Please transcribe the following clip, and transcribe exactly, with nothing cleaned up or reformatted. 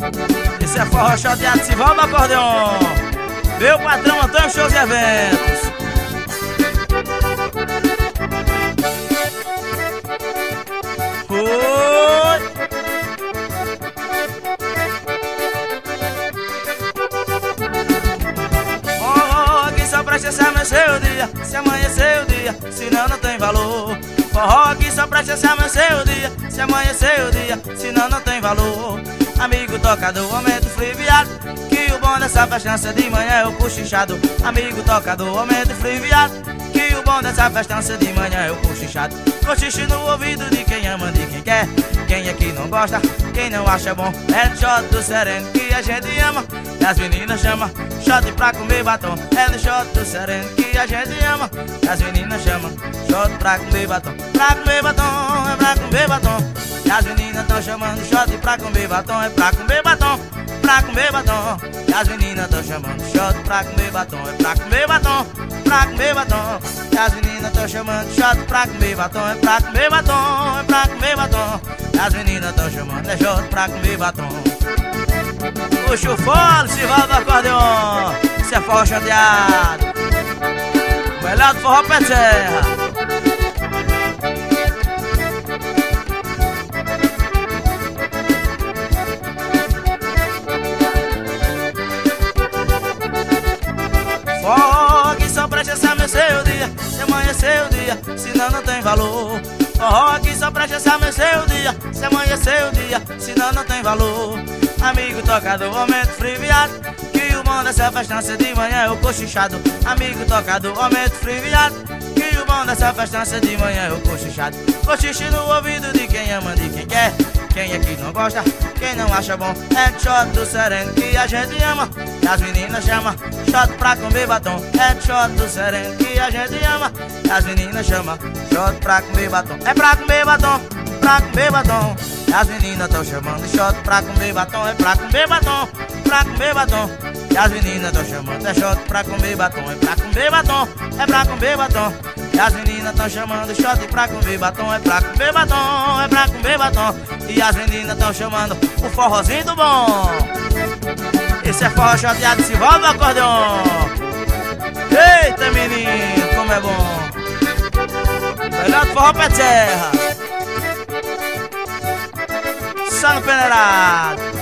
Esse é forró chateado, Sivaldo Acordeon. Meu patrão Antônio Shows e Eventos. Oi. Forró que só presta se amanhecer o dia, se amanhecer o dia, senão não tem valor. Forró que só presta se amanhecer o dia, se amanhecer o dia, senão não tem valor. Amigo tocador, aumenta o fliviado, que o bom dessa festança de manhã é o cochichado. Amigo tocador, aumenta o fliviado, que o bom dessa festança de manhã é o cochichado. Cochiche no ouvido de quem ama, de quem quer. Quem é que não gosta, quem não acha bom, é no shot do sereno que a gente ama. E as meninas chamam, shot pra comer batom. É no shot do sereno que a gente ama. E as meninas chamam, shot pra comer batom. Pra comer batom, é pra comer batom. E as meninas tão chamando shot pra comer batom. É pra comer batom, pra comer batom. E as meninas tão chamando shot pra comer batom. É pra comer batom, pra comer batom. E as meninas tão chamando shot pra comer batom. É pra comer batom, é pra comer batom. E as meninas tão chamando é shot pra comer batom. Puxa o fole, Sivaldo Acordeon. Isso é forró chateado, melhor do forró pé de serra. Forró que só presta se amanhecer o dia, se amanhecer o dia, senão não tem valor. Forró que só presta se amanhecer o dia, se amanhecer o dia, senão não tem valor. Amigo tocador, aumenta o fliviado, que o bom dessa festança de manhã é o cochichado. Amigo tocador, aumenta o fliviado, que o bom dessa festança de manhã é o cochichado. Cochiche no ouvido de quem ama, de quem quer. Quem é que não gosta, quem não acha bom, é no shot do sereno que a gente ama. E as meninas chamam, shot pra comer batom. É no shot do sereno que a gente ama. E as meninas chamam, shot pra comer batom. É pra comer batom, pra comer batom. E as meninas tão chamando shot pra comer batom. É pra comer batom, pra comer batom. E as meninas tão chamando é shot pra comer batom. É pra comer batom, é pra comer batom. E as meninas tão chamando shot pra comer batom. É pra comer batom, é pra comer batom. E as meninas tão chamando o forrozinho do bom. Esse é forró chateado, Sivaldo Acordeon. Eita menino, como é bom. Melhor do forró pé de serra, só no peneirado.